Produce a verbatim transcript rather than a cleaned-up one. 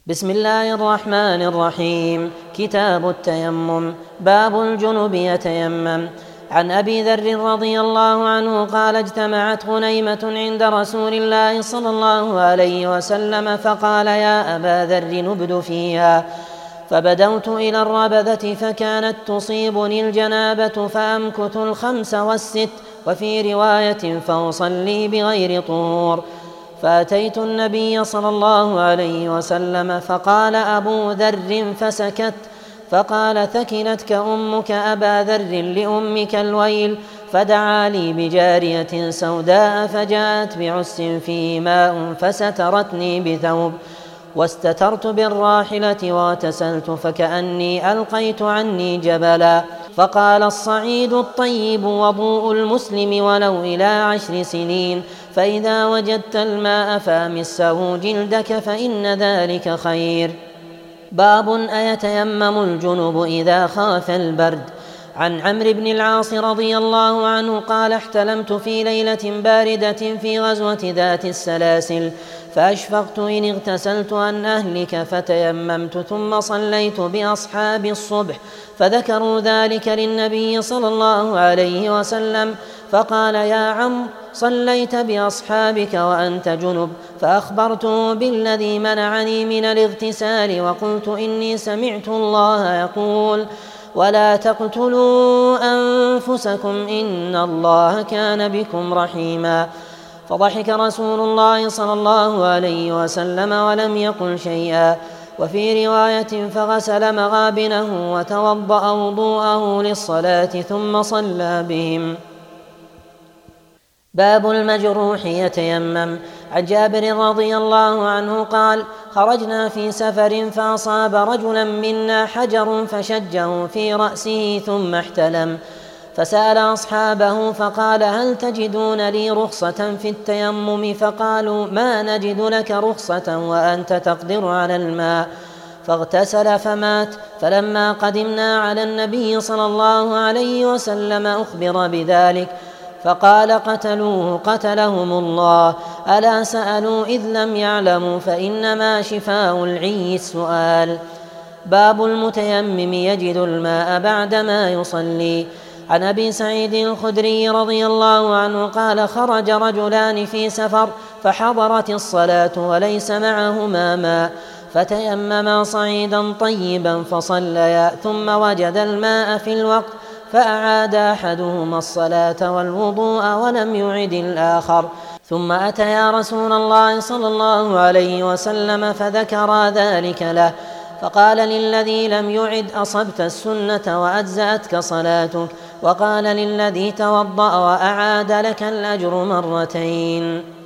بسم الله الرحمن الرحيم. كتاب التيمم. باب الجنب يتيمم. عن أبي ذر رضي الله عنه قال: اجتمعت غنيمة عند رسول الله صلى الله عليه وسلم فقال: يا أبا ذر نبد فيها. فبدوت إلى الربذة فكانت تصيبني الجنابة فأمكث الخمس والست، وفي رواية فأصلي بغير طهور. فأتيت النبي صلى الله عليه وسلم فقال أبو ذر فسكت، فقال: ثكلتك أمك أبا ذر، لأمك الويل. فدعا لي بجارية سوداء فجاءت بعس فيه ماء فسترتني بثوب، واستترت بالراحلة واغتسلت فكأني ألقيت عني جبلا. فقال: الصعيد الطيب وضوء المسلم ولو إلى عشر سنين، فإذا وجدت الماء فامسه جلدك فإن ذلك خير. باب أيتيمم الجنب إذا خاف البرد. عن عمرو بن العاص رضي الله عنه قال: احتلمت في ليلة باردة في غزوة ذات السلاسل، فأشفقت إن اغتسلت أن أهلك، فتيممت ثم صليت بأصحاب الصبح، فذكروا ذلك للنبي صلى الله عليه وسلم، فقال: يا عمرو، صليت بأصحابك وأنت جنب؟ فأخبرته بالذي منعني من الاغتسال، وقلت: إني سمعت الله يقول: ولا تقتلوا أنفسكم إن الله كان بكم رحيما. فضحك رسول الله صلى الله عليه وسلم ولم يقل شيئا. وفي رواية: فغسل مغابنه وتوضأ وضوءه للصلاة ثم صلى بهم. باب المجروح يتيمم. عن جابر رضي الله عنه قال: خرجنا في سفر فأصاب رجلا منا حجر فشجه في رأسه ثم احتلم، فسأل أصحابه فقال: هل تجدون لي رخصة في التيمم؟ فقالوا: ما نجد لك رخصة وأنت تقدر على الماء. فاغتسل فمات. فلما قدمنا على النبي صلى الله عليه وسلم أخبر بذلك، فقال: قتلوه قتلهم الله. ألا سألوا إذ لم يعلموا؟ فإنما شفاء العي السؤال. باب المتيمم يجد الماء بعدما يصلي. عن أبي سعيد الخدري رضي الله عنه قال: خرج رجلان في سفر فحضرت الصلاة وليس معهما ماء، فتيمما صعيدا طيبا فصليا، ثم وجد الماء في الوقت، فأعاد أحدهما الصلاة والوضوء ولم يعد الآخر. ثم أتيا رسول الله صلى الله عليه وسلم فذكرا ذلك له، فقال للذي لم يعد: أصبت السنة وأجزأتك صلاتك. وقال للذي توضأ: وأعاد لك الأجر مرتين.